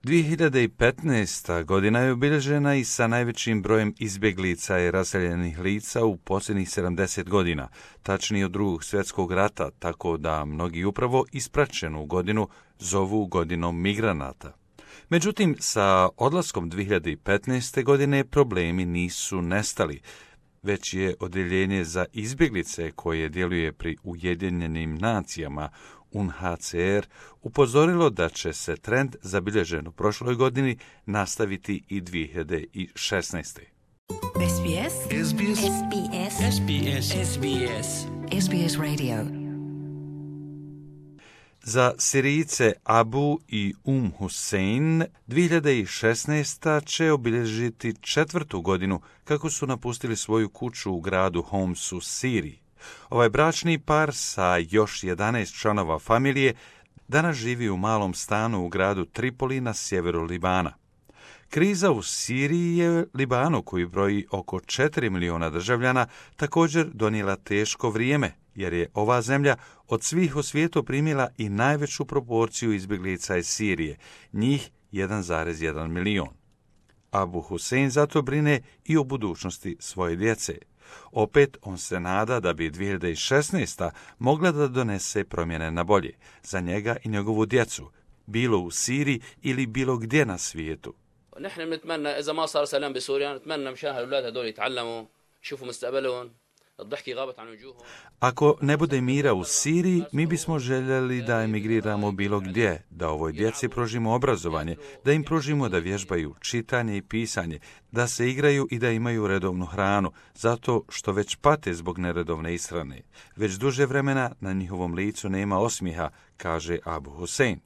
2015. godina je obilježena i sa najvećim brojem izbjeglica i raseljenih lica u posljednjih 70 godina, tačnije od Drugog svjetskog rata, tako da mnogi upravo ispraćenu godinu zovu godinom migranata. Međutim, sa odlaskom 2015. godine problemi nisu nestali, već je odjeljenje za izbjeglice koje djeluje pri Ujedinjenim nacijama UNHCR upozorilo da će se trend zabilježen u prošloj godini nastaviti i 2016. SBS SBS SBS SBS SBS SBS Radio. Za Sirijce Abu i Hussein 2016. će obilježiti 4. godinu kako su napustili svoju kuću u gradu Homs u Siriji. Ovaj bračni par sa još 11 članova familije danas živi u malom stanu u gradu Tripoli na sjeveru Libana. Kriza u Siriji je Libanu, koji broji oko 4 miliona državljana, također donijela teško vrijeme, jer je ova zemlja od svih u svijetu primila i najveću proporciju izbjeglica iz Sirije, njih 1,1 milion. Abu Hussein zato brine i o budućnosti svoje djece. Opet, on se nada da bi 2016. mogla da donese promjene na bolje za njega i njegovu djecu, bilo u Siriji ili bilo gdje na svijetu. نحن بنتمنى إذا ما صار سلام بسوريا نتمنى مشان هالأولاد هدول يتعلموا يشوفوا مستقبلهم الضحكة غابت عن وجوههم. Ako ne bude mira u Siriji, mi bismo željeli da emigriramo bilo gdje, da ovoj djeci pružimo obrazovanje, da im pružimo da vježbaju čitanje i pisanje, da se igraju i da imaju redovnu hranu, zato što već pate zbog neredovne ishrane. Već duže vremena na njihovom licu nema osmijeha, kaže Abu Hussein.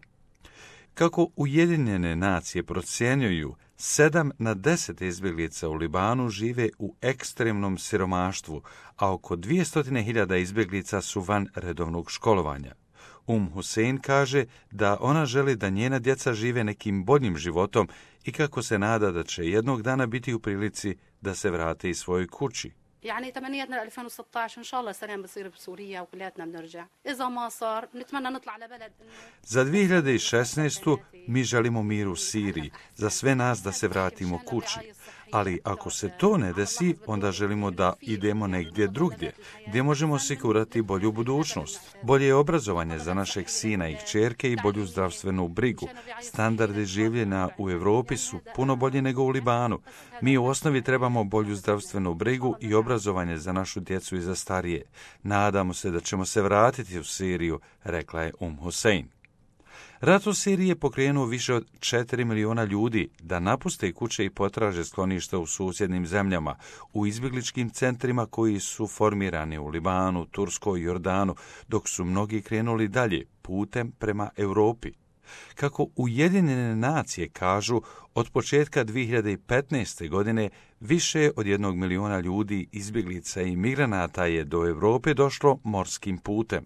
Kako Ujedinjene nacije procjenjuju, 7 na 10 izbjeglica u Libanu žive u ekstremnom siromaštvu, a oko 200.000 izbjeglica su van redovnog školovanja. Hussein kaže da ona želi da njena djeca žive nekim boljim životom i kako se nada da će jednog dana biti u prilici da se vrate iz svojoj kući. يعني تمنياتنا 2016 ان شاء الله سلام بصير بسوريا وكلياتنا بنرجع اذا ما صار نتمنى نطلع على بلد. Za 2016. mi želimo mir u Siriji, za sve nas da se vratimo kući. Ali ako se to ne desi, onda želimo da idemo negdje drugdje, gdje možemo osigurati bolju budućnost, bolje obrazovanje za našeg sina i kćerke i bolju zdravstvenu brigu. Standardi življenja u Europi su puno bolji nego u Libanu. Mi u osnovi trebamo bolju zdravstvenu brigu i obrazovanje za našu djecu i za starije. Nadamo se da ćemo se vratiti u Siriju, rekla je Hussein. Rat u Siriji je pokrenuo više od 4 miliona ljudi da napuste kuće i potraže skloništa u susjednim zemljama, u izbjegličkim centrima koji su formirani u Libanu, Turskoj i Jordanu, dok su mnogi krenuli dalje, putem prema Europi. Kako Ujedinjene nacije kažu, od početka 2015. godine više od 1 miliona ljudi, izbjeglica i migranata je do Europe došlo morskim putem.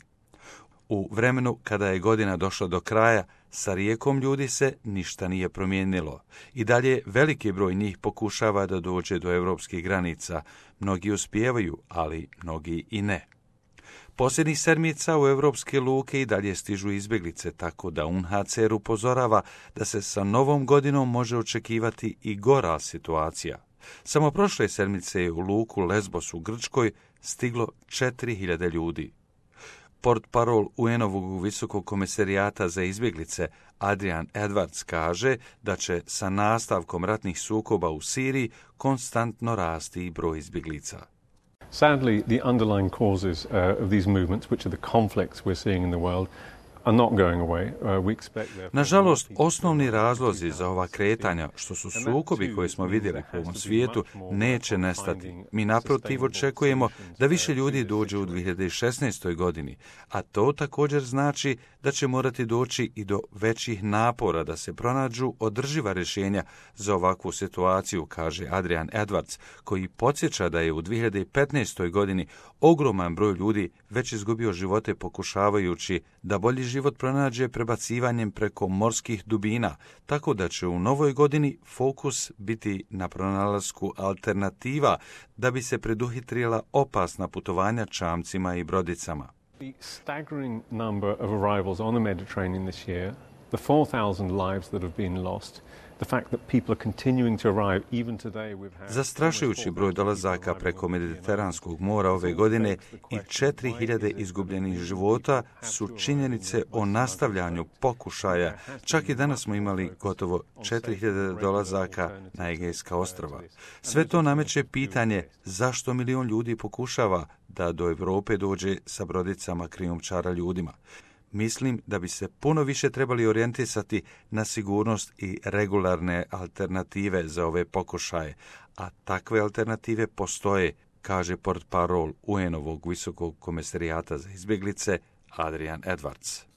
U vremenu kada je godina došla do kraja, sa rijekom ljudi se ništa nije promijenilo. I dalje veliki broj njih pokušava da dođe do europskih granica. Mnogi uspijevaju, ali mnogi i ne. Posljednjih sedmica u europske luke i dalje stižu izbjeglice, tako da UNHCR upozorava da se sa novom godinom može očekivati i gora situacija. Samo prošle sedmice je u luku Lesbos u Grčkoj stiglo 4.000 ljudi. Portparol UN-ovog visokog komisarijata za izbjeglice Adrian Edwards kaže da će sa nastavkom ratnih sukoba u Siriji konstantno rasti i broj izbjeglica. Sadly, the underlying causes of these movements, which are the conflicts we're seeing in the world, are not going away. We expect Nažalost, osnovni razlozi za ova kretanja, što su sukobi koje smo vidjeli u ovom svijetu, neće nestati. Mi naprotiv očekujemo da više ljudi dođe u 2016. godini, a to također znači da će morati doći i do većih napora da se pronađu održiva rješenja za ovakvu situaciju, kaže Adrian Edwards, koji podsjeća da je u 2015. godini ogroman broj ljudi već izgubio živote pokušavajući da bolji život pronađe prebacivanjem preko morskih dubina, tako da će u novoj godini fokus biti na pronalasku alternativa da bi se preduhitrila opasna putovanja čamcima i brodicama. The staggering number of arrivals on the Mediterranean this year the 4,000 lives that have been lost, the fact that people are continuing to arrive even today. Zastrašujući broj dolazaka preko Mediteranskog mora ove godine i 4.000 izgubljenih života su činjenice o nastavljanju pokušaja. Čak i danas smo imali gotovo 4.000 dolazaka na Egejska ostrva. Sve to nameće pitanje zašto 1 milion ljudi pokušava da do Europe dođe sa brodicama krijumčara ljudima. Mislim da bi se puno više trebali orijentisati na sigurnost i regularne alternative za ove pokušaje, a takve alternative postoje, kaže portparol UN-ovog visokog komesarijata za izbjeglice Adrian Edwards.